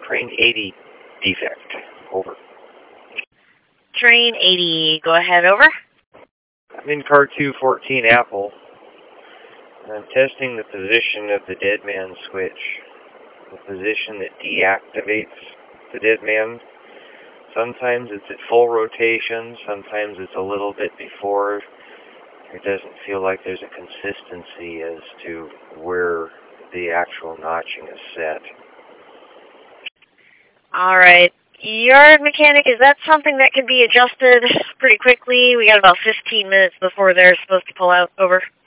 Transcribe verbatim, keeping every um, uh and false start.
Train eighty defect. Over. Train eighty, go ahead, over. I'm in car two fourteen Apple. I'm testing the position of the dead man switch. The position that deactivates the dead man. Sometimes it's at full rotation, sometimes it's a little bit before. It doesn't feel like there's a consistency as to where the actual notching is set. All right. Yard mechanic, is that something that can be adjusted pretty quickly? We got about fifteen minutes before they're supposed to pull out. Over.